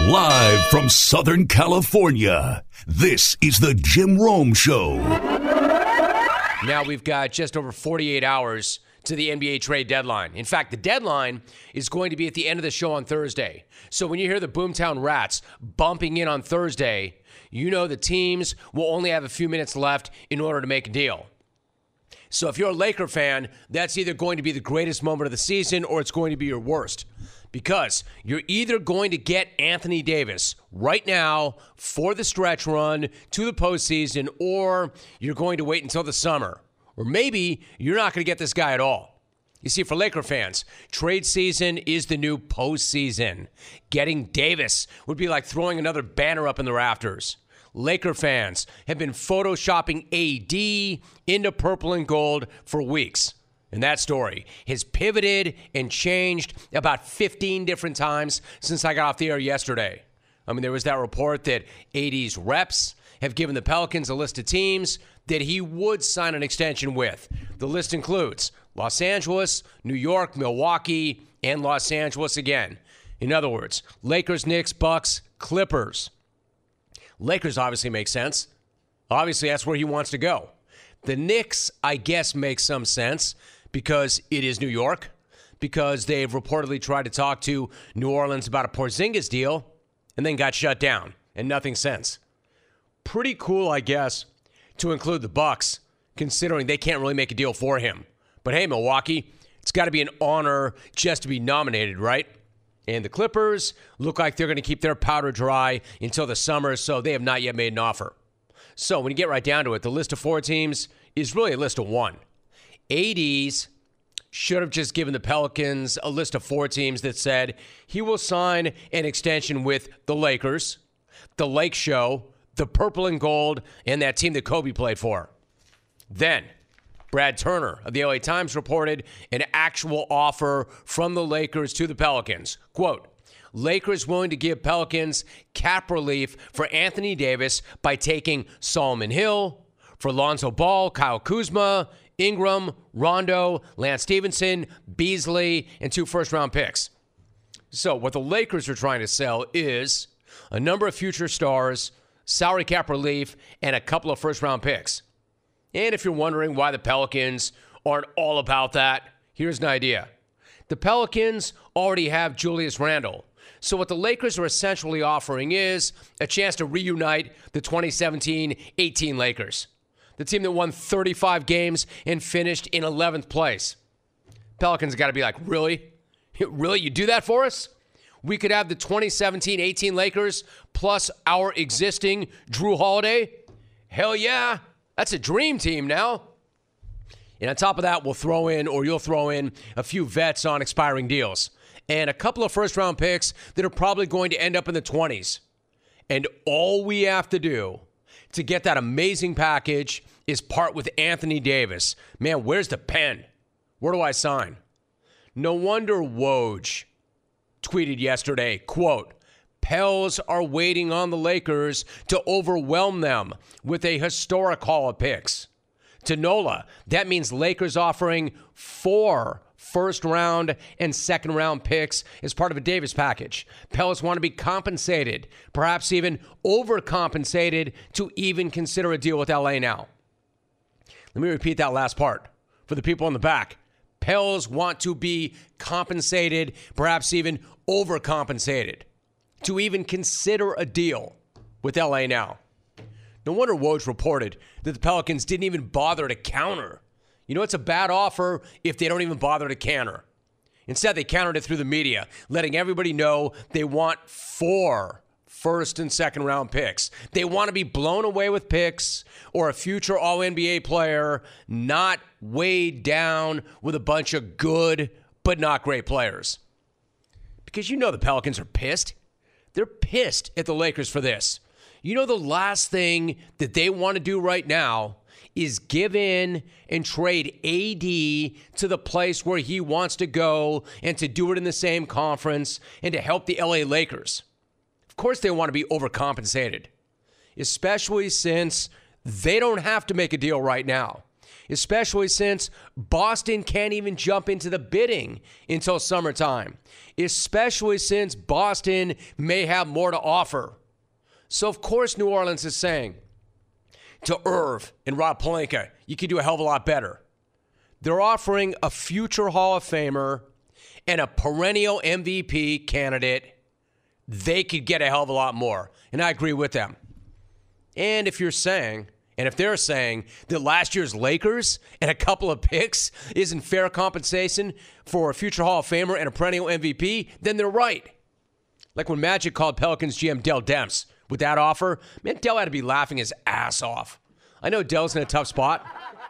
Live from Southern California, this is the Jim Rome Show. Now we've got just over 48 hours to the NBA trade deadline. In fact, the deadline is going to be at the end of the show on Thursday. So when you hear the Boomtown Rats bumping in on Thursday, you know the teams will only have a few minutes left in order to make a deal. So if you're a Laker fan, that's either going to be the greatest moment of the season or it's going to be your worst. Because you're either going to get Anthony Davis right now for the stretch run to the postseason, or you're going to wait until the summer. Or maybe you're not going to get this guy at all. You see, for Laker fans, trade season is the new postseason. Getting Davis would be like throwing another banner up in the rafters. Laker fans have been photoshopping AD into purple and gold for weeks. And that story has pivoted and changed about 15 different times since I got off the air yesterday. I mean, there was that report that AD's reps have given the Pelicans a list of teams that he would sign an extension with. The list includes Los Angeles, New York, Milwaukee, and Los Angeles again. In other words, Lakers, Knicks, Bucks, Clippers. Lakers obviously make sense. Obviously, that's where he wants to go. The Knicks, I guess, make some sense because it is New York, because they've reportedly tried to talk to New Orleans about a Porzingis deal and then got shut down and nothing since. Pretty cool, I guess, to include the Bucks, considering they can't really make a deal for him. But hey, Milwaukee, it's got to be an honor just to be nominated, right? And the Clippers look like they're going to keep their powder dry until the summer, so they have not yet made an offer. So when you get right down to it, the list of 4 teams is really a list of 1. AD's should have just given the Pelicans a list of 4 teams that said he will sign an extension with the Lakers, the Lake Show, the Purple and Gold, and that team that Kobe played for. Then, Brad Turner of the LA Times reported an actual offer from the Lakers to the Pelicans. Quote, Lakers willing to give Pelicans cap relief for Anthony Davis by taking Solomon Hill, for Lonzo Ball, Kyle Kuzma, Ingram, Rondo, Lance Stevenson, Beasley, and 2 first-round picks. So what the Lakers are trying to sell is a number of future stars, salary cap relief, and a couple of first-round picks. And if you're wondering why the Pelicans aren't all about that, here's an idea. The Pelicans already have Julius Randle. So what the Lakers are essentially offering is a chance to reunite the 2017-18 Lakers, the team that won 35 games and finished in 11th place. Pelicans got to be like, really? Really? You do that for us? We could have the 2017-18 Lakers plus our existing Drew Holiday? Hell yeah. That's a dream team now. And on top of that, you'll throw in a few vets on expiring deals and a couple of first-round picks that are probably going to end up in the 20s. And all we have to do to get that amazing package is part with Anthony Davis. Man, where's the pen? Where do I sign? No wonder Woj tweeted yesterday, quote, Pels are waiting on the Lakers to overwhelm them with a historic haul of picks. To Nola, that means Lakers offering 4 first-round and second-round picks as part of a Davis package. Pels want to be compensated, perhaps even overcompensated, to even consider a deal with LA now. Let me repeat that last part for the people in the back. Pels want to be compensated, perhaps even overcompensated, to even consider a deal with LA now. No wonder Woj reported that the Pelicans didn't even bother to counter. You know, it's a bad offer if they don't even bother to counter. Instead, they countered it through the media, letting everybody know they want 4 first and second round picks. They want to be blown away with picks or a future All-NBA player, not weighed down with a bunch of good but not great players. Because you know the Pelicans are pissed. They're pissed at the Lakers for this. You know the last thing that they want to do right now is give in and trade AD to the place where he wants to go and to do it in the same conference and to help the LA Lakers. Of course they want to be overcompensated, especially since they don't have to make a deal right now. especially since Boston can't even jump into the bidding until summertime, especially since Boston may have more to offer. So, of course, New Orleans is saying to Irv and Rob Pelinka, you could do a hell of a lot better. They're offering a future Hall of Famer and a perennial MVP candidate. They could get a hell of a lot more, and I agree with them. And if you're saying, and if they're saying that last year's Lakers and a couple of picks isn't fair compensation for a future Hall of Famer and a perennial MVP, then they're right. Like when Magic called Pelicans GM Dell Demps with that offer, man, Dell had to be laughing his ass off. I know Dell's in a tough spot,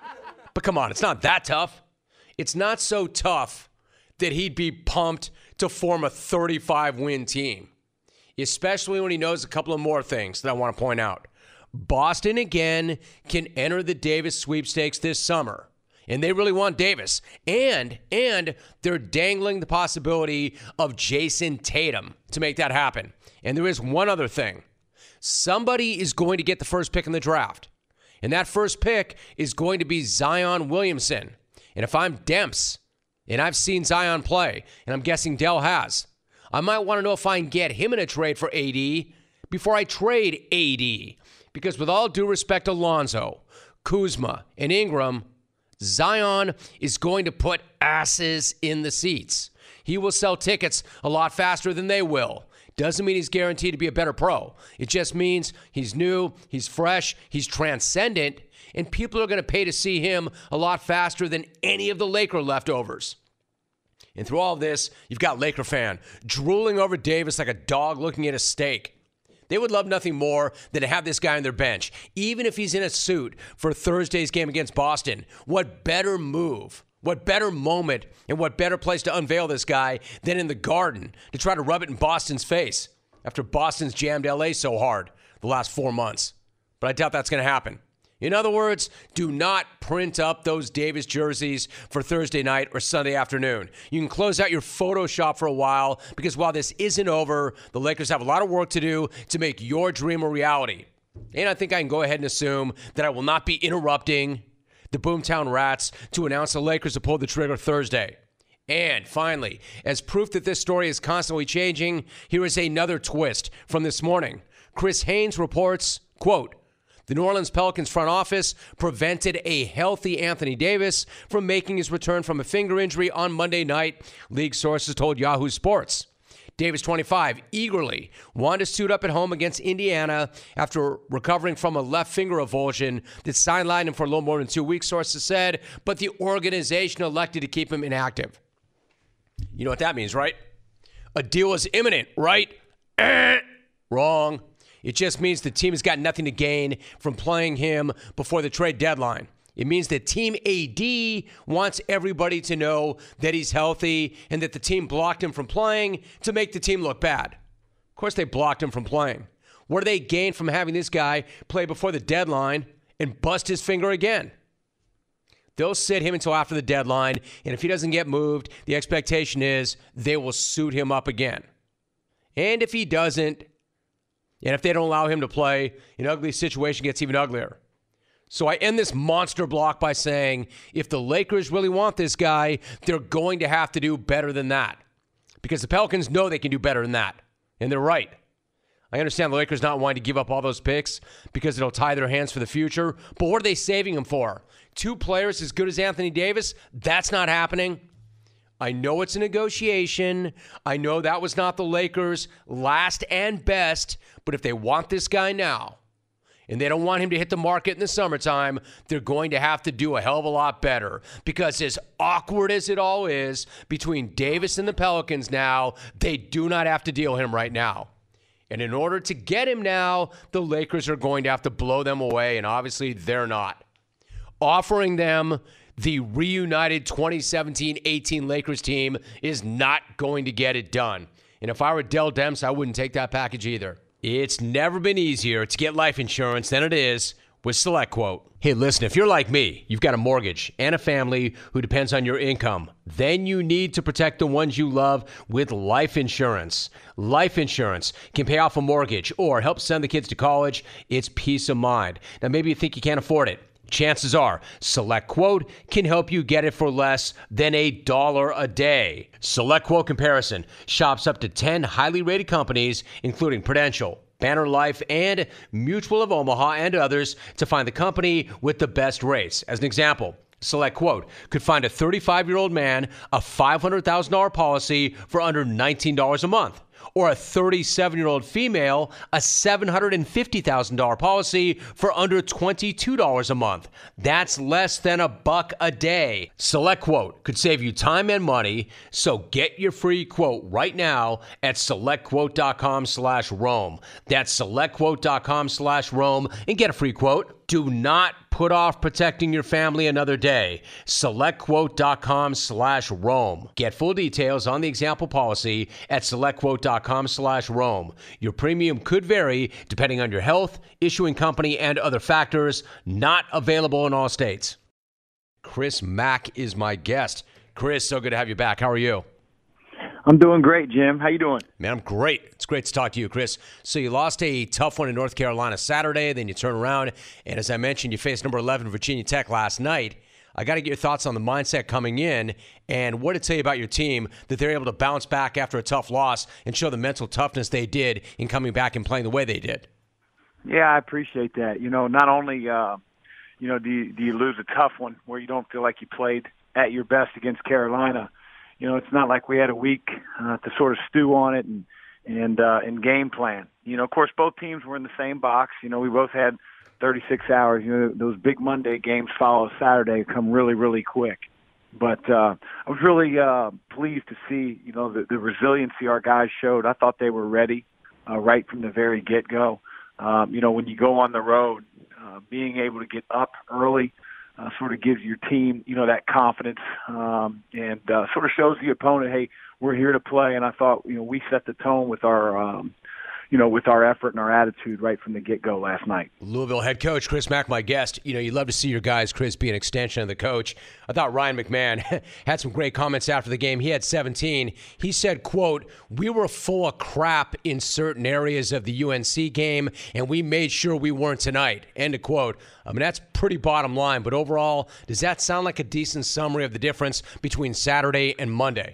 but come on, it's not that tough. It's not so tough that he'd be pumped to form a 35-win team, especially when he knows a couple of more things that I want to point out. Boston, again, can enter the Davis sweepstakes this summer, and they really want Davis. And they're dangling the possibility of Jason Tatum to make that happen. And there is one other thing. Somebody is going to get the first pick in the draft, and that first pick is going to be Zion Williamson. And if I'm Demps, and I've seen Zion play, and I'm guessing Dell has, I might want to know if I can get him in a trade for AD before I trade AD. Because with all due respect to Lonzo, Kuzma, and Ingram, Zion is going to put asses in the seats. He will sell tickets a lot faster than they will. Doesn't mean he's guaranteed to be a better pro. It just means he's new, he's fresh, he's transcendent, and people are going to pay to see him a lot faster than any of the Laker leftovers. And through all of this, you've got Laker fan drooling over Davis like a dog looking at a steak. They would love nothing more than to have this guy on their bench, even if he's in a suit for Thursday's game against Boston. What better move, what better moment, and what better place to unveil this guy than in the Garden to try to rub it in Boston's face after Boston's jammed LA so hard the last 4 months. But I doubt that's going to happen. In other words, do not print up those Davis jerseys for Thursday night or Sunday afternoon. You can close out your Photoshop for a while because while this isn't over, the Lakers have a lot of work to do to make your dream a reality. And I think I can go ahead and assume that I will not be interrupting the Boomtown Rats to announce the Lakers to pull the trigger Thursday. And finally, as proof that this story is constantly changing, here is another twist from this morning. Chris Haynes reports, quote, the New Orleans Pelicans front office prevented a healthy Anthony Davis from making his return from a finger injury on Monday night, league sources told Yahoo Sports. Davis, 25, eagerly wanted to suit up at home against Indiana after recovering from a left finger avulsion that sidelined him for a little more than 2 weeks, sources said, but the organization elected to keep him inactive. You know what that means, right? A deal is imminent, right? Wrong. It just means the team has got nothing to gain from playing him before the trade deadline. It means that Team AD wants everybody to know that he's healthy and that the team blocked him from playing to make the team look bad. Of course, they blocked him from playing. What do they gain from having this guy play before the deadline and bust his finger again? They'll sit him until after the deadline, and if he doesn't get moved, the expectation is they will suit him up again. And if he doesn't, and if they don't allow him to play, an ugly situation gets even uglier. So I end this monster block by saying, if the Lakers really want this guy, they're going to have to do better than that. Because the Pelicans know they can do better than that. And they're right. I understand the Lakers not wanting to give up all those picks because it'll tie their hands for the future. But what are they saving them for? 2 players as good as Anthony Davis? That's not happening. I know it's a negotiation. I know that was not the Lakers' last and best. But if they want this guy now, and they don't want him to hit the market in the summertime, they're going to have to do a hell of a lot better. Because as awkward as it all is between Davis and the Pelicans now, they do not have to deal him right now. And in order to get him now, the Lakers are going to have to blow them away, and obviously they're not. Offering them the reunited 2017-18 Lakers team is not going to get it done. And if I were Dell Demps, I wouldn't take that package either. It's never been easier to get life insurance than it is with SelectQuote. Hey, listen, if you're like me, you've got a mortgage and a family who depends on your income, then you need to protect the ones you love with life insurance. Life insurance can pay off a mortgage or help send the kids to college. It's peace of mind. Now, maybe you think you can't afford it. Chances are, SelectQuote can help you get it for less than $1 a day. SelectQuote Comparison shops up to 10 highly rated companies, including Prudential, Banner Life, and Mutual of Omaha, and others, to find the company with the best rates. As an example, SelectQuote could find a 35-year-old man a $500,000 policy for under $19 a month, or a 37-year-old female a $750,000 policy for under $22 a month. That's less than $1 a day. SelectQuote could save you time and money, so get your free quote right now at selectquote.com/Rome. That's selectquote.com/Rome and get a free quote. Do not put off protecting your family another day. SelectQuote.com/Rome. Get full details on the example policy at SelectQuote.com/Rome. Your premium could vary depending on your health, issuing company, and other factors. Not available in all states. Chris Mack is my guest. Chris, so good to have you back. How are you? I'm doing great, Jim. How you doing? Man, I'm great. It's great to talk to you, Chris. So you lost a tough one in North Carolina Saturday, then you turn around, and as I mentioned, you faced number 11 Virginia Tech last night. I got to get your thoughts on the mindset coming in and what it tell you about your team that they're able to bounce back after a tough loss and show the mental toughness they did in coming back and playing the way they did. Yeah, I appreciate that. Not only do you lose a tough one where you don't feel like you played at your best against Carolina. It's not like we had a week to sort of stew on it and game plan. Of course, both teams were in the same box. We both had 36 hours. Those big Monday games follow Saturday come really, really quick. But I was really pleased to see, the resiliency our guys showed. I thought they were ready right from the very get-go. When you go on the road, being able to get up early, sort of gives your team, that confidence and sort of shows the opponent, hey, we're here to play. And I thought, we set the tone with our, with our effort and our attitude right from the get-go last night. Louisville head coach Chris Mack, my guest. You love to see your guys, Chris, be an extension of the coach. I thought Ryan McMahon had some great comments after the game. He had 17. He said, quote, "We were full of crap in certain areas of the UNC game, and we made sure we weren't tonight." End of quote. I mean, that's pretty bottom line. But overall, does that sound like a decent summary of the difference between Saturday and Monday?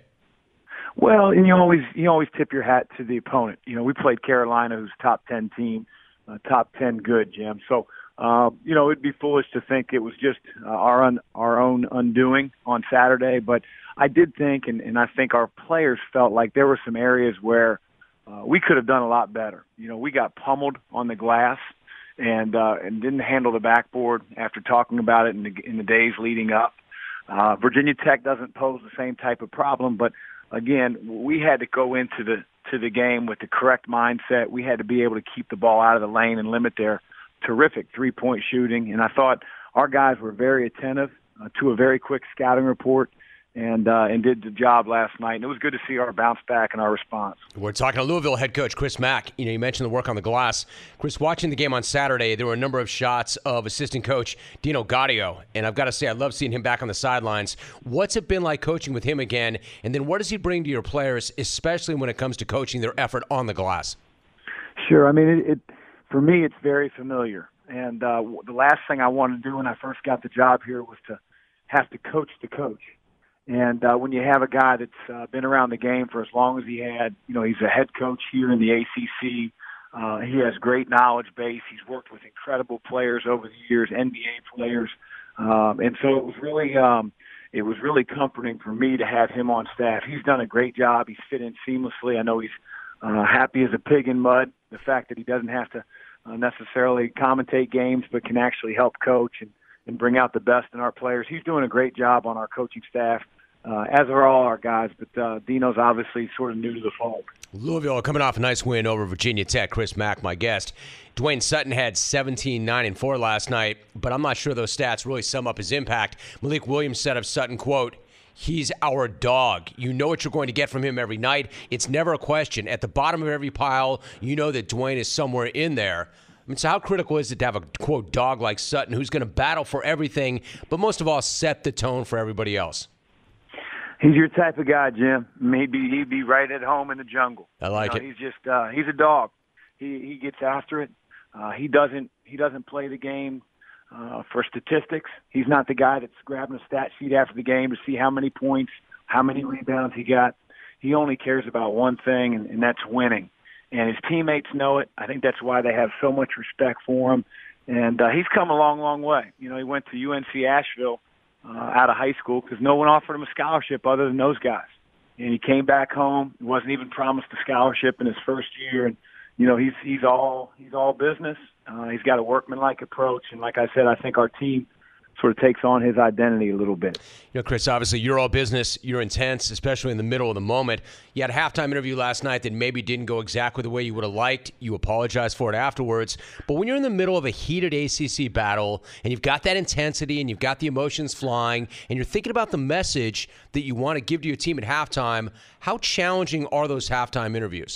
Well, and you always tip your hat to the opponent. We played Carolina, who's top 10 team, top 10 good, Jim. So, it'd be foolish to think it was just our own undoing on Saturday. But I did think, and I think our players felt like there were some areas where we could have done a lot better. We got pummeled on the glass and didn't handle the backboard after talking about it in the days leading up. Virginia Tech doesn't pose the same type of problem, but again, we had to go into the game with the correct mindset. We had to be able to keep the ball out of the lane and limit their terrific three-point shooting. And I thought our guys were very attentive to a very quick scouting report and did the job last night. And it was good to see our bounce back and our response. We're talking to Louisville head coach Chris Mack. You mentioned the work on the glass. Chris, watching the game on Saturday, there were a number of shots of assistant coach Dino Gaudio. And I've got to say, I love seeing him back on the sidelines. What's it been like coaching with him again? And then what does he bring to your players, especially when it comes to coaching their effort on the glass? Sure. I mean, for me, it's very familiar. And the last thing I wanted to do when I first got the job here was to have to coach the coach. And when you have a guy that's been around the game for as long as he had, he's a head coach here in the ACC. He has great knowledge base. He's worked with incredible players over the years, NBA players. And so it was really comforting for me to have him on staff. He's done a great job. He's fit in seamlessly. I know he's happy as a pig in mud. The fact that he doesn't have to necessarily commentate games, but can actually help coach and bring out the best in our players. He's doing a great job on our coaching staff, as are all our guys, but Dino's obviously sort of new to the fold. Louisville coming off a nice win over Virginia Tech. Chris Mack, my guest. Dwayne Sutton had 17, 9, and 4 last night, but I'm not sure those stats really sum up his impact. Malik Williams said of Sutton, quote, "He's our dog. You know what you're going to get from him every night. It's never a question. At the bottom of every pile, you know that Dwayne is somewhere in there." I mean, so how critical is it to have a, quote, dog like Sutton who's going to battle for everything, but most of all, set the tone for everybody else? He's your type of guy, Jim. Maybe he'd be right at home in the jungle. I like it. He's just he's a dog. He gets after it. He doesn't play the game for statistics. He's not the guy that's grabbing a stat sheet after the game to see how many points, how many rebounds he got. He only cares about one thing, and that's winning. And his teammates know it. I think that's why they have so much respect for him. And he's come a long, long way. You know, he went to UNC Asheville out of high school because no one offered him a scholarship other than those guys. And he came back home. He wasn't even promised a scholarship in his first year. And you know, he's all business. He's got a workmanlike approach, and like I said, I think our team sort of takes on his identity a little bit. You know, Chris, obviously you're all business. You're intense, especially in the middle of the moment. You had a halftime interview last night that maybe didn't go exactly the way you would have liked. You apologized for it afterwards. But when you're in the middle of a heated ACC battle and you've got that intensity and you've got the emotions flying and you're thinking about the message that you want to give to your team at halftime, how challenging are those halftime interviews?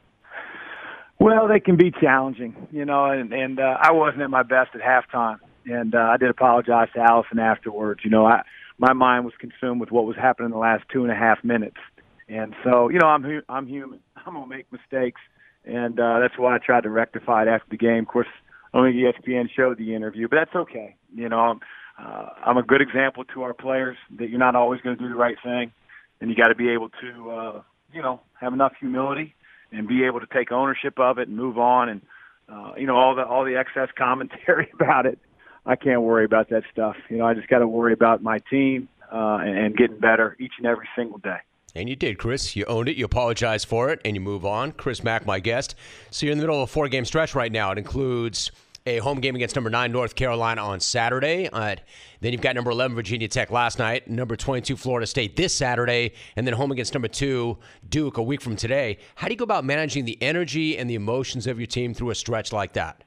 Well, they can be challenging, you know, and I wasn't at my best at halftime. And I did apologize to Allison afterwards. You know, my mind was consumed with what was happening in the last 2.5 minutes. And so, you know, I'm human. I'm going to make mistakes. And that's why I tried to rectify it after the game. Of course, only ESPN showed the interview, but that's okay. You know, I'm a good example to our players that you're not always going to do the right thing. And you got to be able to, you know, have enough humility and be able to take ownership of it and move on. And, you know, all the excess commentary about it, I can't worry about that stuff. You know, I just got to worry about my team and getting better each and every single day. And you did, Chris. You owned it. You apologized for it, and you move on. Chris Mack, my guest. So you're in the middle of a 4-game stretch right now. It includes a home game against number 9 North Carolina on Saturday. Then you've got number 11 Virginia Tech last night, number 22 Florida State this Saturday, and then home against number 2 Duke a week from today. How do you go about managing the energy and the emotions of your team through a stretch like that?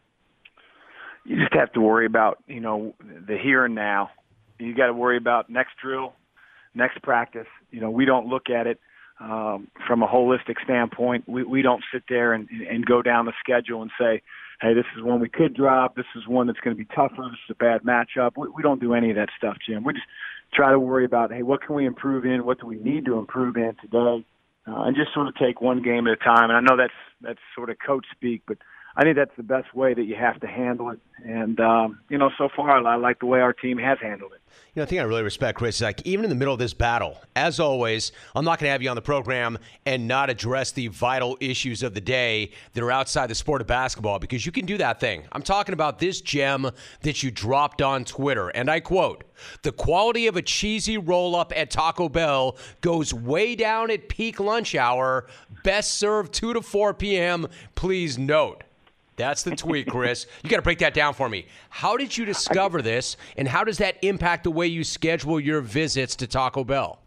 You just have to worry about, you know, the here and now. You got to worry about next drill, next practice. You know, we don't look at it from a holistic standpoint. We don't sit there and go down the schedule and say, hey, this is one we could drop. This is one that's going to be tougher. This is a bad matchup. We don't do any of that stuff, Jim. We just try to worry about, hey, what can we improve in? What do we need to improve in today? And just sort of take one game at a time. And I know that's sort of coach speak, but I think that's the best way that you have to handle it. And, you know, so far I like the way our team has handled it. You know, the thing I really respect, Chris, is like even in the middle of this battle, as always, I'm not going to have you on the program and not address the vital issues of the day that are outside the sport of basketball, because you can do that thing. I'm talking about this gem that you dropped on Twitter, and I quote, "The quality of a cheesy roll-up at Taco Bell goes way down at peak lunch hour. Best served 2 to 4 p.m. Please note." That's the tweet, Chris. You got to break that down for me. How did you discover this, and how does that impact the way you schedule your visits to Taco Bell?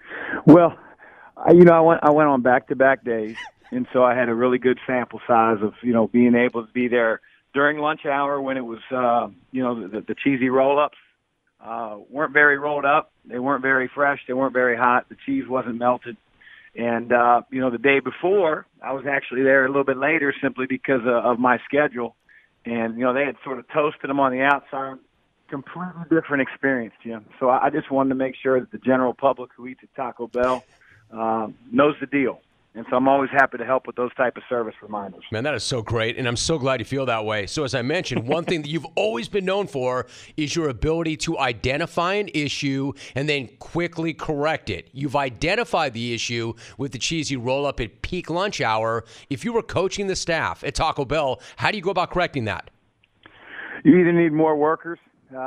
Well, you know, I went on back-to-back days, and so I had a really good sample size of, you know, being able to be there during lunch hour when it was, you know, the cheesy roll-ups weren't very rolled up. They weren't very fresh. They weren't very hot. The cheese wasn't melted. And, you know, the day before, I was actually there a little bit later simply because of my schedule. And, you know, they had sort of toasted them on the outside. Completely different experience, Jim. So I just wanted to make sure that the general public who eats at Taco Bell knows the deal. And so I'm always happy to help with those type of service reminders. Man, that is so great, and I'm so glad you feel that way. So as I mentioned, one thing that you've always been known for is your ability to identify an issue and then quickly correct it. You've identified the issue with the cheesy roll-up at peak lunch hour. If you were coaching the staff at Taco Bell, how do you go about correcting that? You either need more workers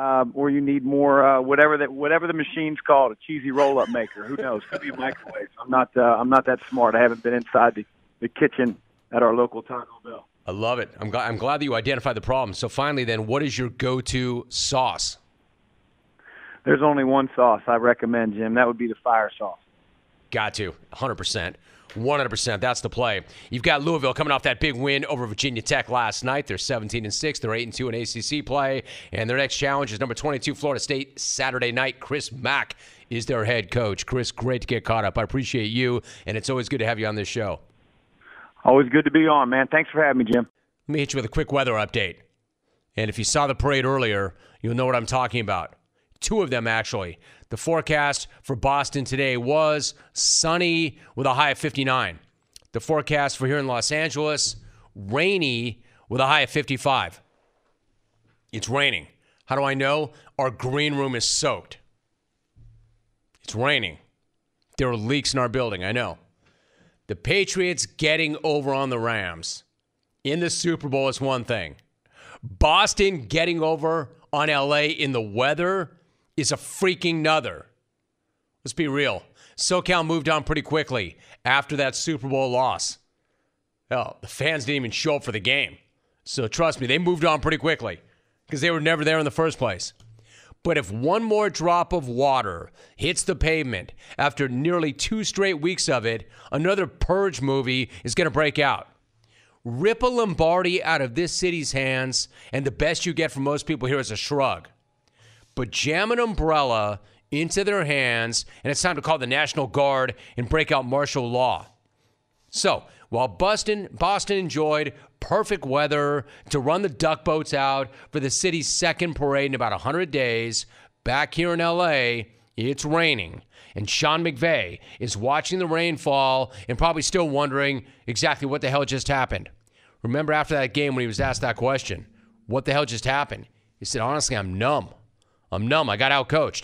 or you need more whatever the machine's called, a cheesy roll-up maker. Who knows? Could be a microwave. I'm not that smart. I haven't been inside the kitchen at our local Taco Bell. I love it. I'm glad that you identified the problem. So finally, then, what is your go-to sauce? There's only one sauce I recommend, Jim. That would be the fire sauce. Got to. 100%. 100%. That's the play. You've got Louisville coming off that big win over Virginia Tech last night. They're 17-6. They're 8-2 in ACC play. And their next challenge is number 22 Florida State Saturday night. Chris Mack is their head coach. Chris, great to get caught up. I appreciate you, and it's always good to have you on this show. Always good to be on, man. Thanks for having me, Jim. Let me hit you with a quick weather update. And if you saw the parade earlier, you'll know what I'm talking about. 2 of them, actually. The forecast for Boston today was sunny with a high of 59. The forecast for here in Los Angeles, rainy with a high of 55. It's raining. How do I know? Our green room is soaked. It's raining. There are leaks in our building, I know. The Patriots getting over on the Rams in the Super Bowl is one thing. Boston getting over on LA in the weather is a freaking nother. Let's be real. SoCal moved on pretty quickly after that Super Bowl loss. Hell, the fans didn't even show up for the game. So trust me, they moved on pretty quickly because they were never there in the first place. But if one more drop of water hits the pavement after nearly 2 straight weeks of it, another Purge movie is going to break out. Rip a Lombardi out of this city's hands, and the best you get from most people here is a shrug. But jam an umbrella into their hands, and it's time to call the National Guard and break out martial law. So, while Boston enjoyed perfect weather to run the duck boats out for the city's second parade in about 100 days, back here in LA, it's raining. And Sean McVay is watching the rain fall and probably still wondering exactly what the hell just happened. Remember after that game when he was asked that question, what the hell just happened? He said, honestly, I'm numb. I got outcoached.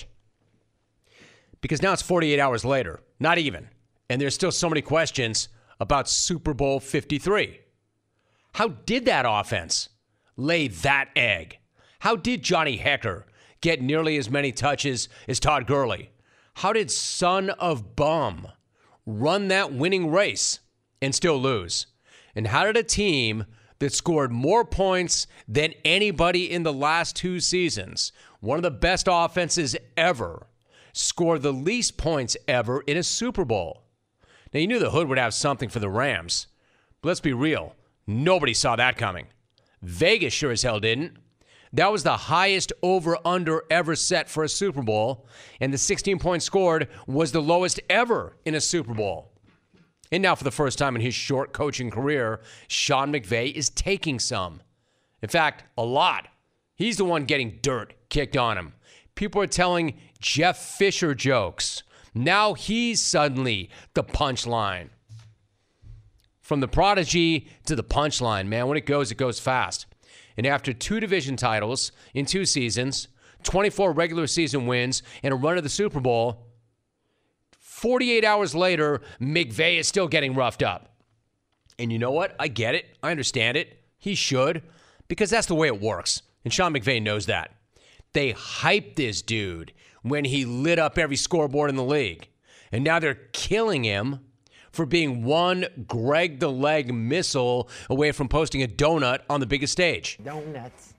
Because now it's 48 hours later, not even. And there's still so many questions about Super Bowl 53. How did that offense lay that egg? How did Johnny Hekker get nearly as many touches as Todd Gurley? How did Son of Bum run that winning race and still lose? And how did a team that scored more points than anybody in the last 2 seasons, one of the best offenses ever, score the least points ever in a Super Bowl? Now, you knew the hood would have something for the Rams. But let's be real. Nobody saw that coming. Vegas sure as hell didn't. That was the highest over-under ever set for a Super Bowl, and the 16 points scored was the lowest ever in a Super Bowl. And now, for the first time in his short coaching career, Sean McVay is taking some. In fact, a lot. He's the one getting dirt kicked on him. People are telling Jeff Fisher jokes. Now he's suddenly the punchline. From the prodigy to the punchline, man, when it goes fast. And after 2 division titles in 2 seasons, 24 regular season wins, and a run to the Super Bowl, 48 hours later, McVay is still getting roughed up. And you know what? I get it. I understand it. He should, because that's the way it works. And Sean McVay knows that. They hyped this dude when he lit up every scoreboard in the league. And now they're killing him for being one Greg the Leg missile away from posting a donut on the biggest stage. Donuts.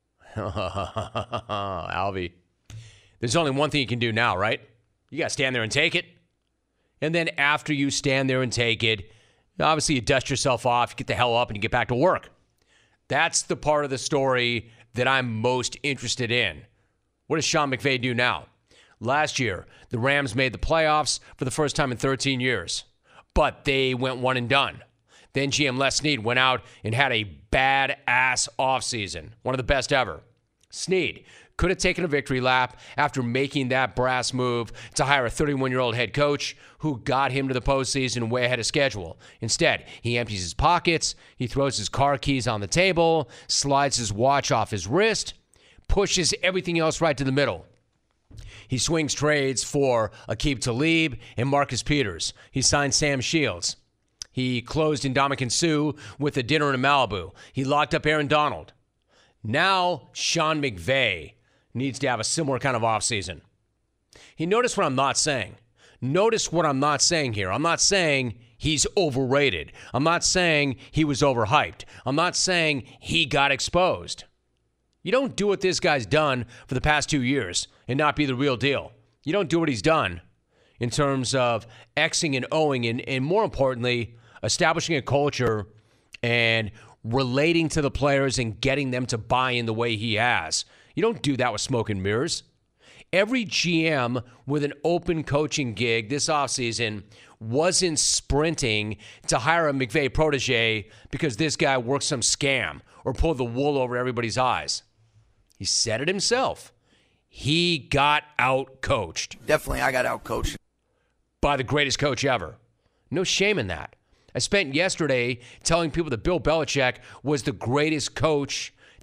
Alvy. There's only one thing you can do now, right? You got to stand there and take it. And then after you stand there and take it, obviously you dust yourself off, you get the hell up, and you get back to work. That's the part of the story that I'm most interested in. What does Sean McVay do now? Last year, the Rams made the playoffs for the first time in 13 years. But they went one and done. Then GM Les Snead went out and had a bad-ass offseason, one of the best ever. Snead could have taken a victory lap after making that brass move to hire a 31-year-old head coach who got him to the postseason way ahead of schedule. Instead, he empties his pockets, he throws his car keys on the table, slides his watch off his wrist, pushes everything else right to the middle. He swings trades for Aqib Talib and Marcus Peters. He signed Sam Shields. He closed Ndamukong Suh with a dinner in Malibu. He locked up Aaron Donald. Now, Sean McVay needs to have a similar kind of offseason. Notice what I'm not saying. Notice what I'm not saying here. I'm not saying he's overrated. I'm not saying he was overhyped. I'm not saying he got exposed. You don't do what this guy's done for the past 2 years and not be the real deal. You don't do what he's done in terms of Xing and Oing and more importantly, establishing a culture and relating to the players and getting them to buy in the way he has. You don't do that with smoke and mirrors. Every GM with an open coaching gig this offseason wasn't sprinting to hire a McVay protege because this guy worked some scam or pulled the wool over everybody's eyes. He said it himself. He got out-coached. Definitely, I got out-coached. By the greatest coach ever. No shame in that. I spent yesterday telling people that Bill Belichick was the greatest coach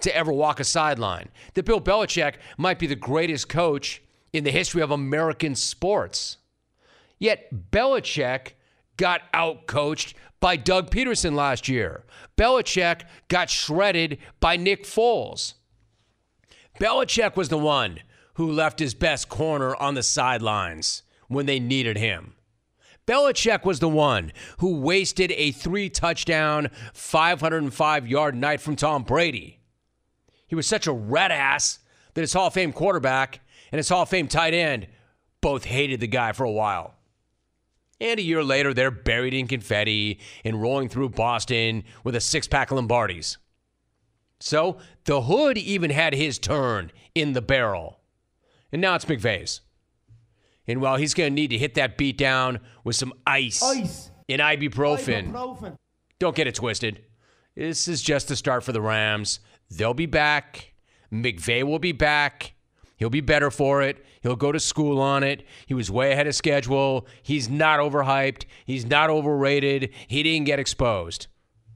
to ever walk a sideline, that Bill Belichick might be the greatest coach in the history of American sports. Yet Belichick got out-coached by Doug Peterson last year. Belichick got shredded by Nick Foles. Belichick was the one who left his best corner on the sidelines when they needed him. Belichick was the one who wasted a 3-touchdown, 505-yard night from Tom Brady. He was such a red ass that his Hall of Fame quarterback and his Hall of Fame tight end both hated the guy for a while. And a year later, they're buried in confetti and rolling through Boston with a 6-pack of Lombardis. So the hood even had his turn in the barrel. And now it's McVay's. And while he's going to need to hit that beat down with some ice. And ibuprofen. Don't get it twisted. This is just the start for the Rams. They'll be back. McVay will be back. He'll be better for it. He'll go to school on it. He was way ahead of schedule. He's not overhyped. He's not overrated. He didn't get exposed.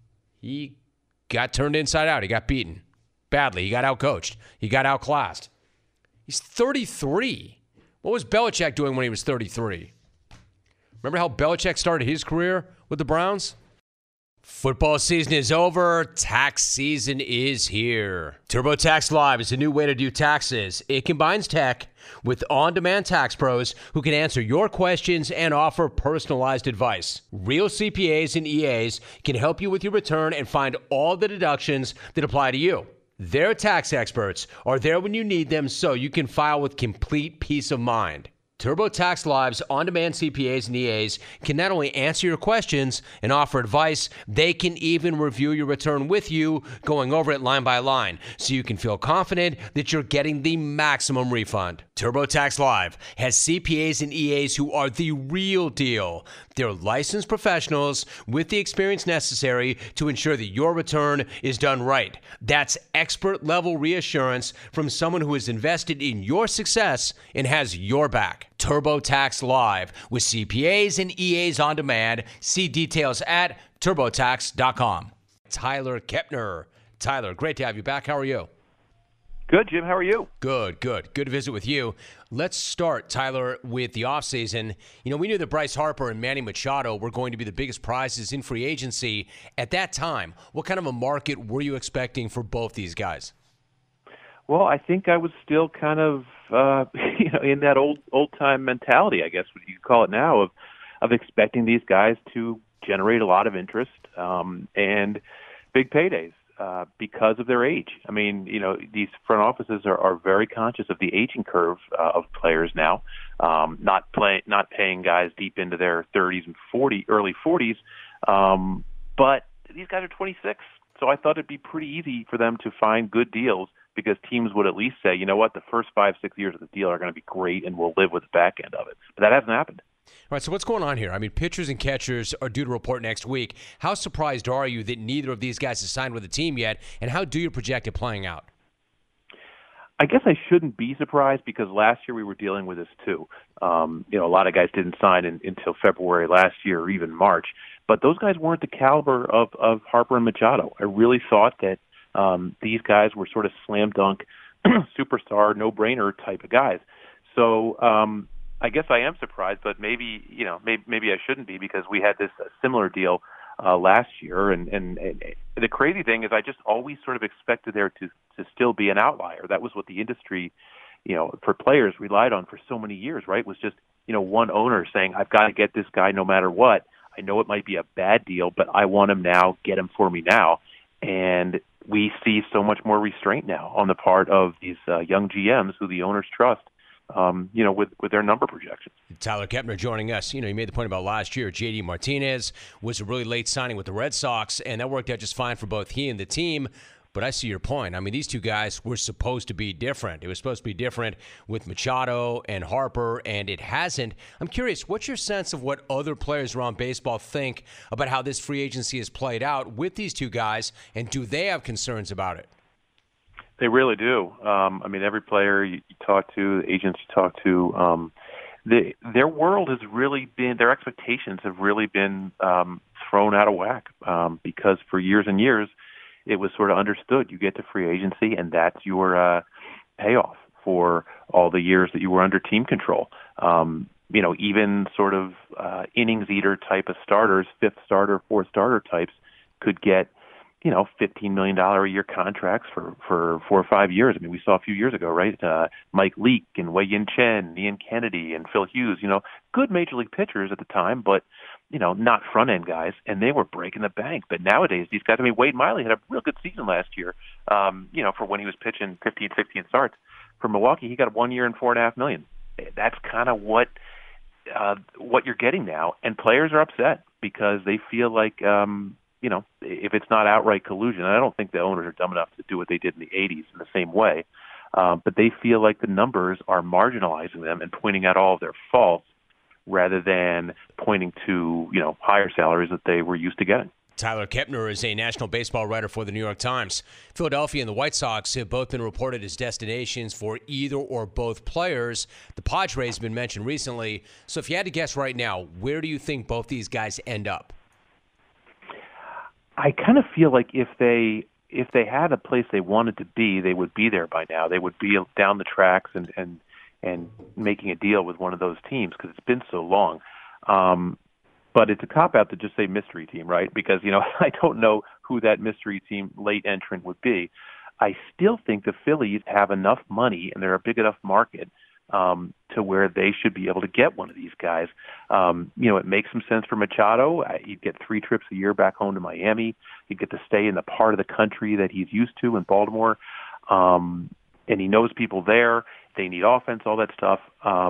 He got turned inside out. He got beaten badly. He got outcoached. He got outclassed. He's 33. What was Belichick doing when he was 33? Remember how Belichick started his career with the Browns? Football season is over. Tax season is here. TurboTax Live is a new way to do taxes. It combines tech with on-demand tax pros who can answer your questions and offer personalized advice. Real CPAs and EAs can help you with your return and find all the deductions that apply to you. Their tax experts are there when you need them so you can file with complete peace of mind. TurboTax Live's on-demand CPAs and EAs can not only answer your questions and offer advice, they can even review your return with you, going over it line by line, so you can feel confident that you're getting the maximum refund. TurboTax Live has CPAs and EAs who are the real deal. They're licensed professionals with the experience necessary to ensure that your return is done right. That's expert-level reassurance from someone who has invested in your success and has your back. TurboTax Live with CPAs and EAs on demand. See details at TurboTax.com. Tyler Kepner. Tyler, great to have you back. How are you? Good, Jim. How are you? Good. Good to visit with you. Let's start, Tyler, with the offseason. You know, we knew that Bryce Harper and Manny Machado were going to be the biggest prizes in free agency. At that time, what kind of a market were you expecting for both these guys? Well, I think I was still kind of, in that old time mentality, I guess what you call it now, of expecting these guys to generate a lot of interest and big paydays because of their age. I mean, these front offices are very conscious of the aging curve of players now, not paying guys deep into their 30s and early 40s, but these guys are 26, so I thought it'd be pretty easy for them to find good deals, because teams would at least say, you know what, the first 5-6 years of the deal are going to be great and we'll live with the back end of it. But that hasn't happened. All right, so what's going on here? I mean, pitchers and catchers are due to report next week. How surprised are you that neither of these guys has signed with the team yet, and how do you project it playing out? I guess I shouldn't be surprised, because last year we were dealing with this too. A lot of guys didn't sign until February last year or even March. But those guys weren't the caliber of Harper and Machado. I really thought that these guys were sort of slam dunk, superstar, no-brainer type of guys. So I guess I am surprised, but maybe I shouldn't be, because we had this similar deal last year. And the crazy thing is, I just always sort of expected there to still be an outlier. That was what the industry, for players relied on for so many years, right? Was just, one owner saying, I've got to get this guy no matter what. I know it might be a bad deal, but I want him now. Get him for me now. And we see so much more restraint now on the part of these young GMs who the owners trust, with their number projections. Tyler Kepner joining us. You made the point about last year. J.D. Martinez was a really late signing with the Red Sox, and that worked out just fine for both he and the team. But I see your point. I mean, these two guys were supposed to be different. It was supposed to be different with Machado and Harper, and it hasn't. I'm curious, what's your sense of what other players around baseball think about how this free agency has played out with these two guys, and do they have concerns about it? They really do. Every player you talk to, the agents you talk to, their world has really been, their expectations have really been thrown out of whack because for years and years, it was sort of understood. You get to free agency, and that's your payoff for all the years that you were under team control. Even sort of innings eater type of starters, fifth starter, fourth starter types could get, $15 million a year contracts for 4 or 5 years. I mean, we saw a few years ago, right? Mike Leake and Wei-Yin Chen, Ian Kennedy, and Phil Hughes, good major league pitchers at the time, but, not front-end guys, and they were breaking the bank. But nowadays, these guys, Wade Miley had a real good season last year, for when he was pitching 15, 16 starts. For Milwaukee, he got 1 year and $4.5 million. That's kind of what you're getting now, and players are upset because they feel like, if it's not outright collusion, and I don't think the owners are dumb enough to do what they did in the 80s in the same way, but they feel like the numbers are marginalizing them and pointing out all of their faults rather than pointing to, higher salaries that they were used to getting. Tyler Kepner is a national baseball writer for the New York Times. Philadelphia and the White Sox have both been reported as destinations for either or both players. The Padres have been mentioned recently. So if you had to guess right now, where do you think both these guys end up? I kind of feel like if they had a place they wanted to be, they would be there by now. They would be down the tracks and making a deal with one of those teams because it's been so long. But it's a cop-out to just say mystery team, right? Because, I don't know who that mystery team late entrant would be. I still think the Phillies have enough money and they're a big enough market to where they should be able to get one of these guys. It makes some sense for Machado. He'd get 3 trips a year back home to Miami. He'd get to stay in the part of the country that he's used to in Baltimore. And he knows people there. They need offense, all that stuff.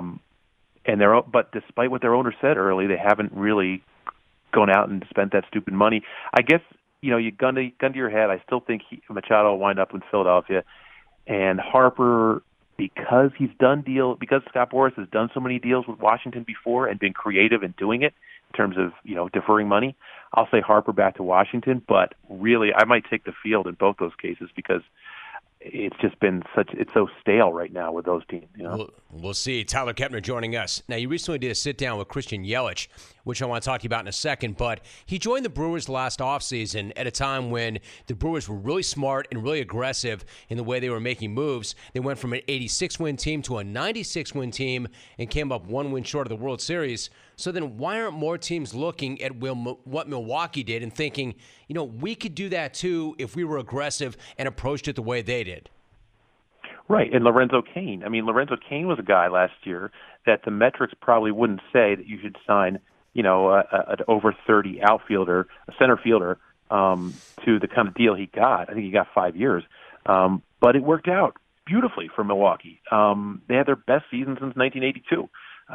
But despite what their owner said early, they haven't really gone out and spent that stupid money. I guess, you gun to your head. I still think Machado will wind up in Philadelphia. And Harper, because Scott Boras has done so many deals with Washington before and been creative in doing it in terms of, deferring money, I'll say Harper back to Washington. But really, I might take the field in both those cases because it's just been it's so stale right now with those teams. We'll see. Tyler Kepner joining us. Now, you recently did a sit-down with Christian Yelich, which I want to talk to you about in a second, but he joined the Brewers last offseason at a time when the Brewers were really smart and really aggressive in the way they were making moves. They went from an 86-win team to a 96-win team and came up 1 win short of the World Series. So then why aren't more teams looking at what Milwaukee did and thinking, we could do that too if we were aggressive and approached it the way they did? Right, and Lorenzo Cain. Lorenzo Cain was a guy last year that the metrics probably wouldn't say that you should sign, an over 30 outfielder, a center fielder, to the kind of deal he got. I think he got 5 years. But it worked out beautifully for Milwaukee. They had their best season since 1982.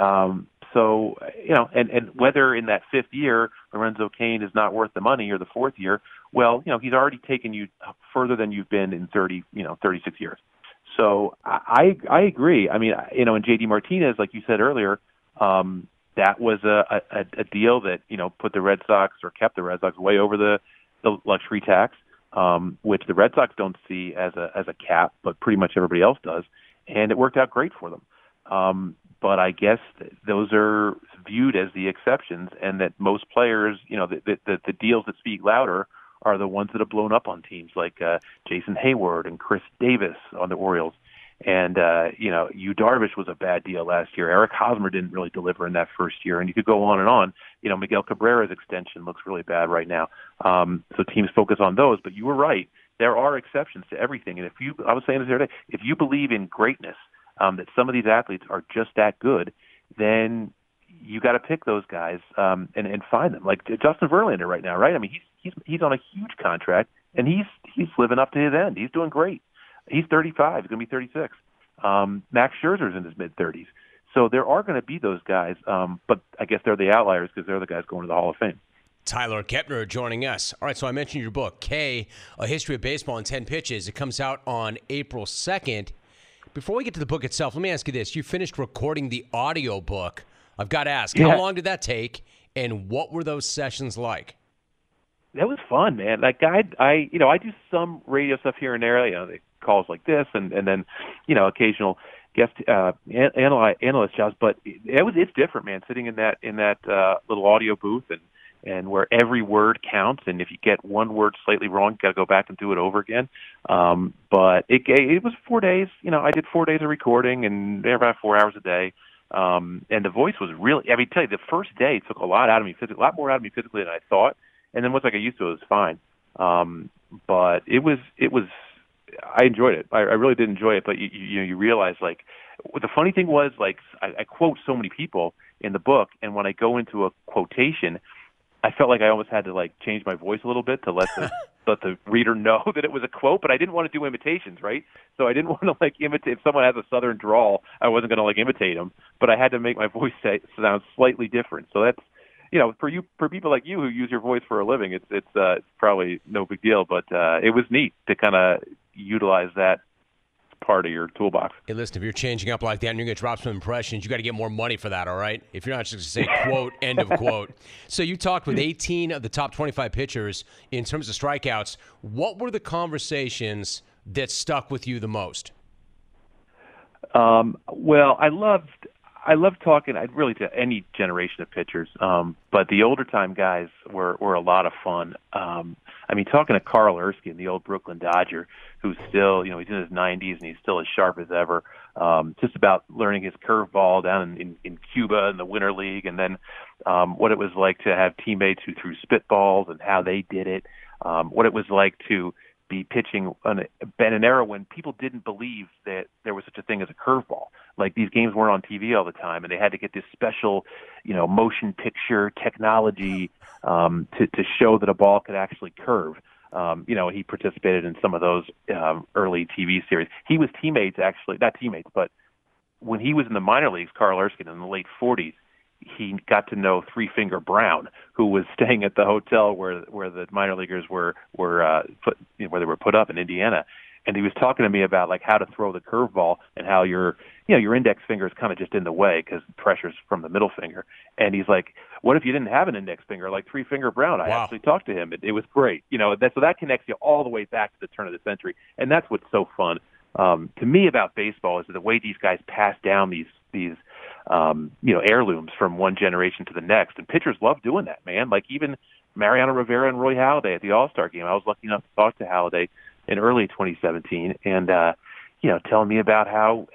So, and whether in that 5th year Lorenzo Cain is not worth the money or the 4th year, well, he's already taken you further than you've been in 36 years. So I agree. And J.D. Martinez, like you said earlier, that was a deal that, put the Red Sox or kept the Red Sox way over the luxury tax, which the Red Sox don't see as a cap, but pretty much everybody else does. And it worked out great for them. But I guess those are viewed as the exceptions, and that most players, the deals that speak louder are the ones that have blown up on teams like Jason Hayward and Chris Davis on the Orioles. And, Yu Darvish was a bad deal last year. Eric Hosmer didn't really deliver in that first year, and you could go on and on. Miguel Cabrera's extension looks really bad right now. So teams focus on those, but you were right. There are exceptions to everything. And I was saying this the other day, if you believe in greatness, that some of these athletes are just that good, then you got to pick those guys and find them. Like Justin Verlander right now, right? He's on a huge contract, and he's living up to his end. He's doing great. He's 35. He's going to be 36. Max Scherzer's in his mid-30s. So there are going to be those guys, but I guess they're the outliers because they're the guys going to the Hall of Fame. Tyler Kepner joining us. All right, so I mentioned your book, K, A History of Baseball in 10 Pitches. It comes out on April 2nd. Before we get to the book itself, let me ask you this. You finished recording the audio book. I've got to ask, How long did that take, and what were those sessions like? That was fun, man. Like I do some radio stuff here and there, calls like this, and then, occasional guest analyst jobs. But it's different, man. Sitting in that little audio booth and and where every word counts. And if you get one word slightly wrong, you got to go back and do it over again. But it was 4 days. I did 4 days of recording and about 4 hours a day. And the voice was really, tell you, the first day took a lot out of me physically, a lot more out of me physically than I thought. And then once I got used to it, it was fine. But it was, I enjoyed it. I really did enjoy it. But you realize, like, the funny thing was, like, I quote so many people in the book, and when I go into a quotation, I felt like I almost had to, like, change my voice a little bit to let the reader know that it was a quote, but I didn't want to do imitations, right? So I didn't want to, like, imitate. If someone has a Southern drawl, I wasn't going to, like, imitate them, but I had to make my voice sound slightly different. So that's, for people like you who use your voice for a living, it's probably no big deal, but it was neat to kind of utilize that part of your toolbox. Hey, listen, if you're changing up like that and you're going to drop some impressions, you got to get more money for that, all right? If you're not just going to say quote, end of quote. So you talked with 18 of the top 25 pitchers in terms of strikeouts. What were the conversations that stuck with you the most? Well, I loved talking really to any generation of pitchers, but the older time guys were a lot of fun. Talking to Carl Erskine, the old Brooklyn Dodger, who's still, he's in his 90s and he's still as sharp as ever, just about learning his curveball down in Cuba in the Winter League, and then what it was like to have teammates who threw spitballs and how they did it, what it was like to be pitching in an era when people didn't believe that there was such a thing as a curveball. Like, these games weren't on TV all the time, and they had to get this special, motion picture technology to show that a ball could actually curve. He participated in some of those early TV series. He was not teammates, but when he was in the minor leagues, Carl Erskine, in the late 40s, he got to know Three Finger Brown, who was staying at the hotel where the minor leaguers where they were put up in Indiana, and he was talking to me about, like, how to throw the curveball and how your index finger is kind of just in the way because pressure's from the middle finger. And he's like, "What if you didn't have an index finger like Three Finger Brown?" I actually talked to him. It was great. So that connects you all the way back to the turn of the century, and that's what's so fun to me about baseball is the way these guys pass down these heirlooms from one generation to the next. And pitchers love doing that, man. Like, even Mariano Rivera and Roy Halladay at the All-Star game. I was lucky enough to talk to Halladay in early 2017, and telling me about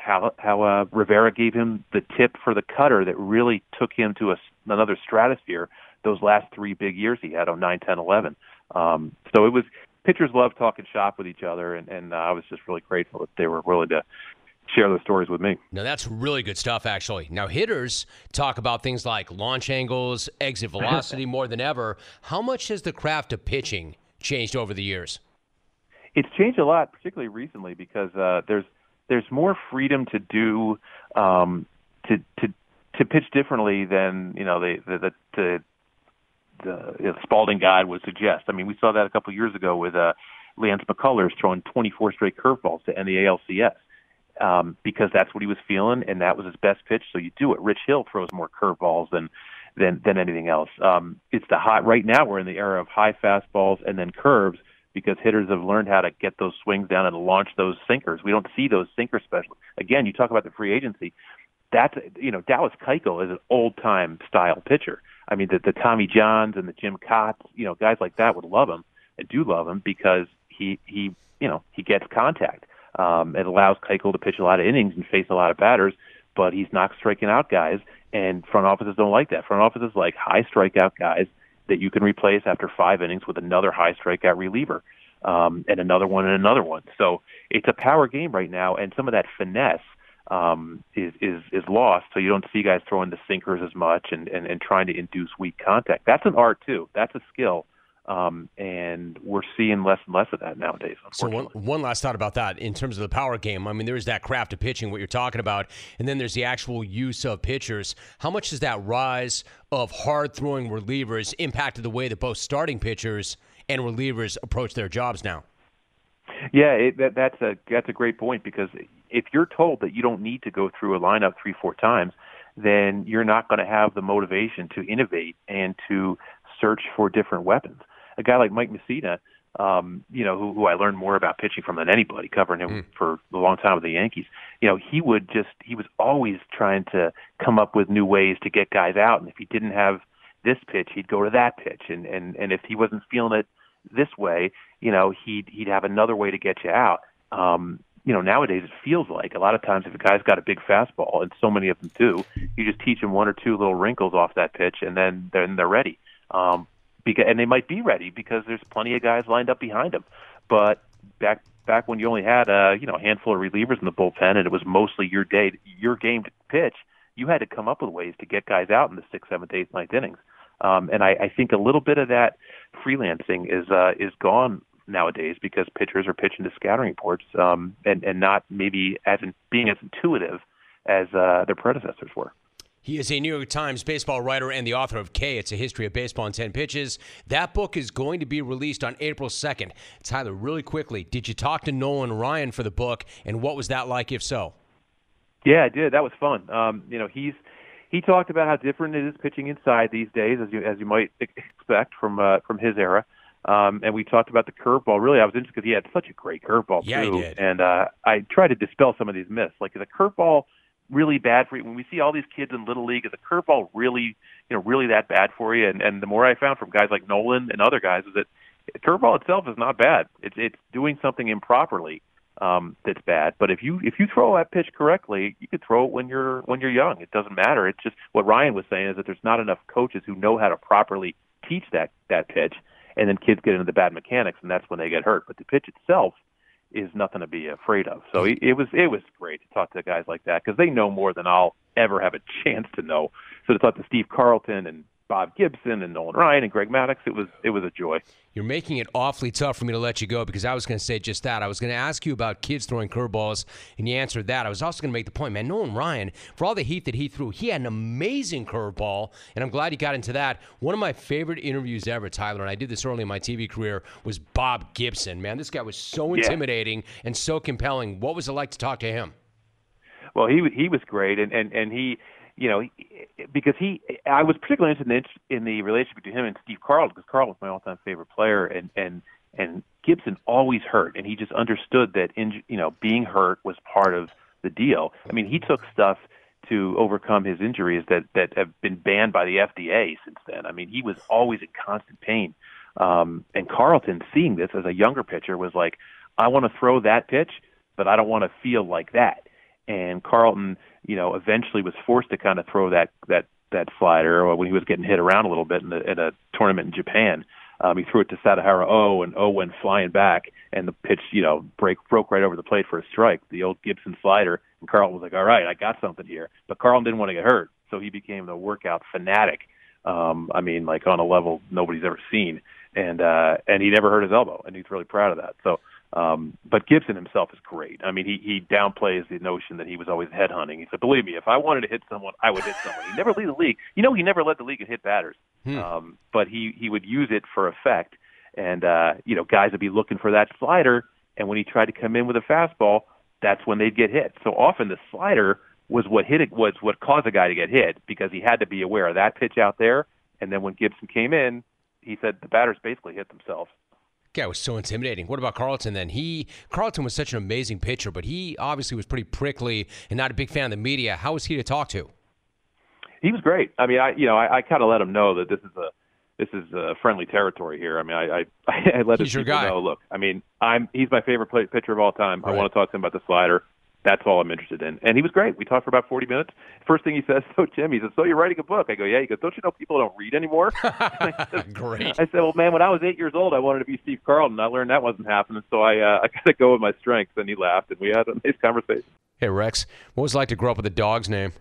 how Rivera gave him the tip for the cutter that really took him to another stratosphere those last 3 big years he had on 9, 10, 11. So it was, pitchers love talking shop with each other, and I was just really grateful that they were willing to share those stories with me. Now, that's really good stuff, actually. Now, hitters talk about things like launch angles, exit velocity more than ever. How much has the craft of pitching changed over the years? It's changed a lot, particularly recently, because there's more freedom to do to pitch differently than the Spalding guide would suggest. We saw that a couple of years ago with Lance McCullers throwing 24 straight curveballs to end the ALCS. Because that's what he was feeling, and that was his best pitch. So you do it. Rich Hill throws more curveballs than anything else. It's right now we're in the era of high fastballs and then curves, because hitters have learned how to get those swings down and launch those sinkers. We don't see those sinker specialists. Again, you talk about the free agency. That's Dallas Keuchel is an old time style pitcher. The Tommy Johns and the Jim Kotz, guys like that would love him and do love him because he gets contact. It allows Keuchel to pitch a lot of innings and face a lot of batters, but he's not striking out guys, and front offices don't like that. Front offices like high strikeout guys that you can replace after 5 innings with another high strikeout reliever, and another one and another one. So it's a power game right now, and some of that finesse is lost, so you don't see guys throwing the sinkers as much and trying to induce weak contact. That's an art, too. That's a skill. And we're seeing less and less of that nowadays, unfortunately. So one last thought about that in terms of the power game. There is that craft of pitching, what you're talking about, and then there's the actual use of pitchers. How much has that rise of hard-throwing relievers impacted the way that both starting pitchers and relievers approach their jobs now? Yeah, that's a great point, because if you're told that you don't need to go through a lineup 3-4 times, then you're not going to have the motivation to innovate and to search for different weapons. A guy like Mike Messina, who I learned more about pitching from than anybody, covering him for a long time with the Yankees. He was always trying to come up with new ways to get guys out. And if he didn't have this pitch, he'd go to that pitch, and if he wasn't feeling it this way, he'd have another way to get you out. Nowadays it feels like a lot of times if a guy's got a big fastball, and so many of them do, you just teach them one or two little wrinkles off that pitch, and then they're ready. And they might be ready because there's plenty of guys lined up behind them. But back when you only had a handful of relievers in the bullpen, and it was mostly your game to pitch, you had to come up with ways to get guys out in the 6th, 7th, 8th, 9th innings. And I think a little bit of that freelancing is gone nowadays because pitchers are pitching to scattering reports and not maybe being as intuitive as their predecessors were. He is a New York Times baseball writer and the author of K, It's a History of Baseball in 10 Pitches. That book is going to be released on April 2nd. Tyler, really quickly, did you talk to Nolan Ryan for the book, and what was that like, if so? Yeah, I did. That was fun. He talked about how different it is pitching inside these days, as you might expect from his era. And we talked about the curveball. Really, I was interested because he had such a great curveball, too. Yeah, he did. And I tried to dispel some of these myths. Like, the curveball really bad for you? When we see all these kids in Little League, is a curveball really that bad for you? And the more I found from guys like Nolan and other guys is that the curveball itself is not bad. It's doing something improperly that's bad. But if you throw that pitch correctly, you could throw it when you're young. It doesn't matter. It's just what Ryan was saying is that there's not enough coaches who know how to properly teach that pitch, and then kids get into the bad mechanics, and that's when they get hurt. But the pitch itself is nothing to be afraid of. So it was great to talk to guys like that because they know more than I'll ever have a chance to know. So to talk to Steve Carlton and Bob Gibson and Nolan Ryan and Greg Maddux, it was a joy. You're making it awfully tough for me to let you go because I was going to say just that. I was going to ask you about kids throwing curveballs, and you answered that. I was also going to make the point, man, Nolan Ryan, for all the heat that he threw, he had an amazing curveball, and I'm glad he got into that. One of my favorite interviews ever, Tyler, and I did this early in my TV career, was Bob Gibson. Man, this guy was so intimidating and so compelling. What was it like to talk to him? Well, he was great, and he – because I was particularly interested in the relationship between him and Steve Carlton because Carlton was my all-time favorite player, and Gibson always hurt, and he just understood that being hurt was part of the deal. I mean, he took stuff to overcome his injuries that have been banned by the FDA since then. I mean, he was always in constant pain. And Carlton, seeing this as a younger pitcher, was like, I want to throw that pitch, but I don't want to feel like that. And Carlton, eventually was forced to kind of throw that slider when he was getting hit around a little bit in a tournament in Japan. He threw it to Sadahara and went flying back, and the pitch, broke right over the plate for a strike, the old Gibson slider. And Carlton was like, all right, I got something here. But Carlton didn't want to get hurt, so he became the workout fanatic. On a level nobody's ever seen. And he never hurt his elbow, and he's really proud of that. So, but Gibson himself is great. I mean, he downplays the notion that he was always headhunting. He said, believe me, if I wanted to hit someone, I would hit someone. He never led the league. He never led the league in hit batters. But he would use it for effect. And, guys would be looking for that slider. And when he tried to come in with a fastball, that's when they'd get hit. So often the slider was what caused a guy to get hit because he had to be aware of that pitch out there. And then when Gibson came in, he said the batters basically hit themselves. Guy was so intimidating. What about Carlton then? Carlton was such an amazing pitcher, but he obviously was pretty prickly and not a big fan of the media. How was he to talk to? He was great. I mean, I kind of let him know that this is a friendly territory here. I mean, I let him know. Look, I mean, he's my favorite pitcher of all time. Right. I want to talk to him about the slider. That's all I'm interested in. And he was great. We talked for about 40 minutes. First thing he says, so Jim, he says, so you're writing a book? I go, yeah. He goes, don't you know people don't read anymore? Great. I said, well, man, when I was 8 years old, I wanted to be Steve Carlton. I learned that wasn't happening, so I got to go with my strengths. And he laughed, and we had a nice conversation. Hey, Rex, what was it like to grow up with a dog's name?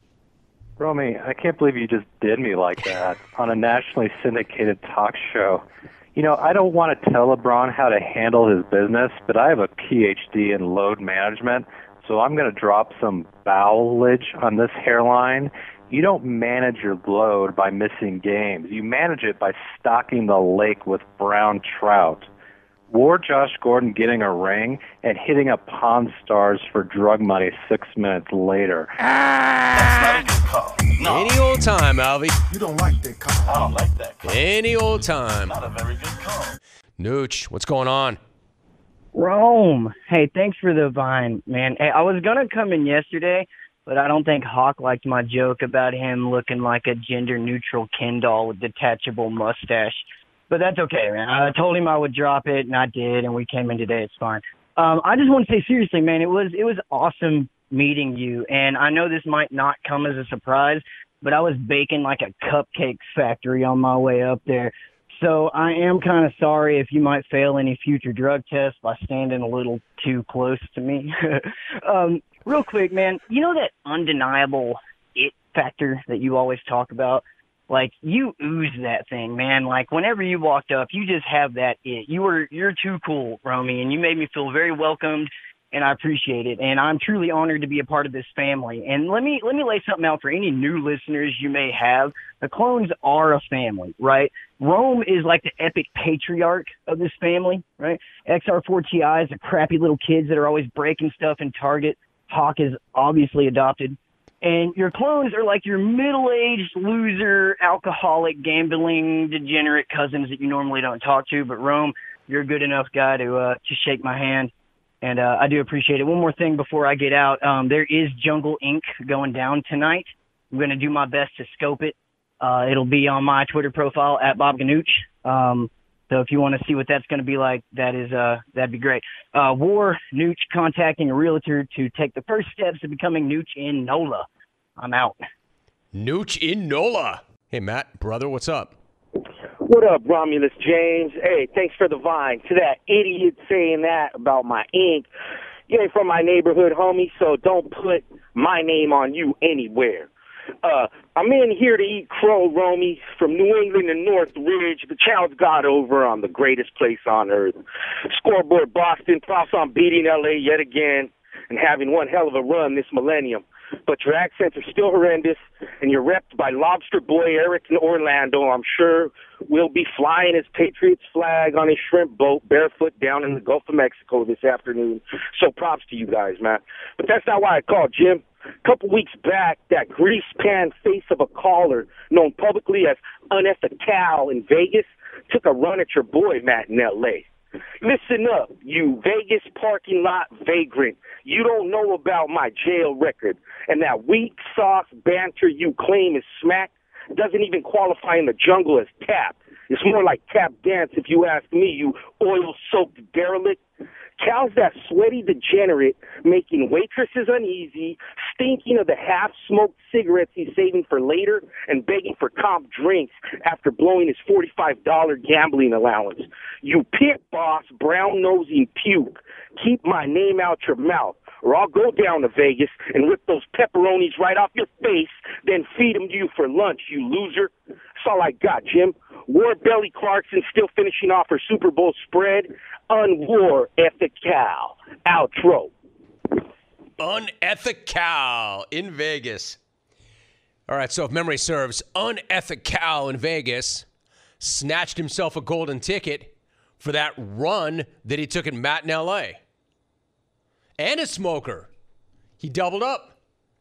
Romy, I can't believe you just did me like that on a nationally syndicated talk show. I don't want to tell LeBron how to handle his business, but I have a PhD in load management. So I'm going to drop some bowelage on this hairline. You don't manage your load by missing games. You manage it by stocking the lake with brown trout. War Josh Gordon getting a ring and hitting up Pawn Stars for drug money 6 minutes later. That's not a good call. No. Any old time, Alvy. You don't like that call. I don't like that call. Any old time. Not a very good call. Nooch, what's going on? Rome. Hey, thanks for the vine, man. Hey, I was going to come in yesterday, but I don't think Hawk liked my joke about him looking like a gender-neutral Ken doll with detachable mustache. But that's okay, man. I told him I would drop it, and I did, and we came in today. It's fine. I just want to say seriously, man, it was awesome meeting you, and I know this might not come as a surprise, but I was baking like a cupcake factory on my way up there. So I am kind of sorry if you might fail any future drug tests by standing a little too close to me. Real quick, man, you know that undeniable it factor that you always talk about? Like, you ooze that thing, man. Like, whenever you walked up, you just have that it. You're too cool, Romy, and you made me feel very welcomed, and I appreciate it. And I'm truly honored to be a part of this family. And let me lay something out for any new listeners you may have. The Clones are a family, right? Rome is like the epic patriarch of this family, right? XR4TI is the crappy little kids that are always breaking stuff in Target. Hawk is obviously adopted. And your clones are like your middle-aged, loser, alcoholic, gambling, degenerate cousins that you normally don't talk to. But Rome, you're a good enough guy to shake my hand, and I do appreciate it. One more thing before I get out. There is Jungle Inc. going down tonight. I'm going to do my best to scope it. It'll be on my Twitter profile, @BobGanooch. So if you want to see what that's going to be like, that'd be great. War Nooch contacting a realtor to take the first steps to becoming Nooch in NOLA. I'm out. Nooch in NOLA. Hey, Matt, brother, what's up? What up, Romulus James? Hey, thanks for the vine. To that idiot saying that about my ink, you ain't from my neighborhood, homie, so don't put my name on you anywhere. I'm in here to eat crow, Romy, from New England and North Ridge. The chow's got over on the greatest place on earth. Scoreboard Boston, props on beating L.A. yet again and having one hell of a run this millennium. But your accents are still horrendous, and you're repped by Lobster Boy Eric in Orlando. I'm sure will be flying his Patriots flag on his shrimp boat barefoot down in the Gulf of Mexico this afternoon. So props to you guys, man. But that's not why I called, Jim. A couple weeks back, that grease pan face of a caller, known publicly as Unethical in Vegas, took a run at your boy, Matt, in L.A. Listen up, you Vegas parking lot vagrant. You don't know about my jail record, and that weak sauce banter you claim is smack doesn't even qualify in the jungle as tap. It's more like tap dance if you ask me, you oil-soaked derelict. Cal's that sweaty degenerate making waitresses uneasy, stinking of the half-smoked cigarettes he's saving for later, and begging for comp drinks after blowing his $45 gambling allowance. You pit boss, brown-nosing puke. Keep my name out your mouth, or I'll go down to Vegas and rip those pepperonis right off your face, then feed them to you for lunch, you loser. That's all I got, Jim. War Belly Clarkson still finishing off her Super Bowl spread. Unwar ethical. Outro. Unethical in Vegas. All right, so if memory serves, Unethical in Vegas snatched himself a golden ticket for that run that he took in Matt in L.A. And a smoker. He doubled up.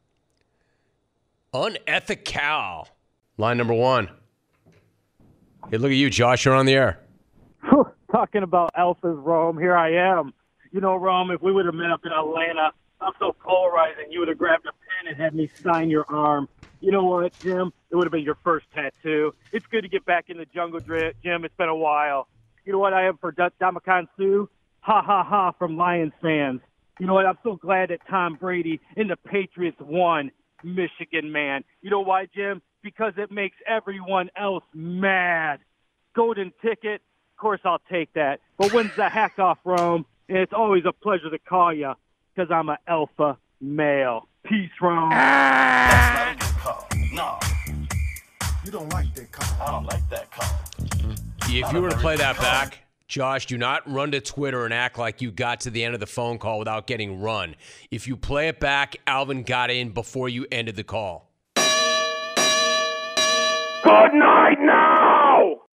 Unethical. Line number one. Hey, look at you, Josh. You're on the air. Talking about alphas, Rome. Here I am. You know, Rome, if we would have met up in Atlanta, I'm so polarizing, you would have grabbed a pen and had me sign your arm. You know what, Jim? It would have been your first tattoo. It's good to get back in the jungle, Jim. It's been a while. You know what I am for Damakan Sue? Ha, ha, ha from Lions fans. You know what? I'm so glad that Tom Brady and the Patriots won, Michigan, man. You know why, Jim? Because it makes everyone else mad. Golden ticket, of course I'll take that. But when's the hack off, Rome? And it's always a pleasure to call you because I'm an alpha male. Peace, Rome. That's not a good call. No. You don't like that call. I don't like that call. If you were to play that back, Josh, do not run to Twitter and act like you got to the end of the phone call without getting run. If you play it back, Alvin got in before you ended the call. Good night now!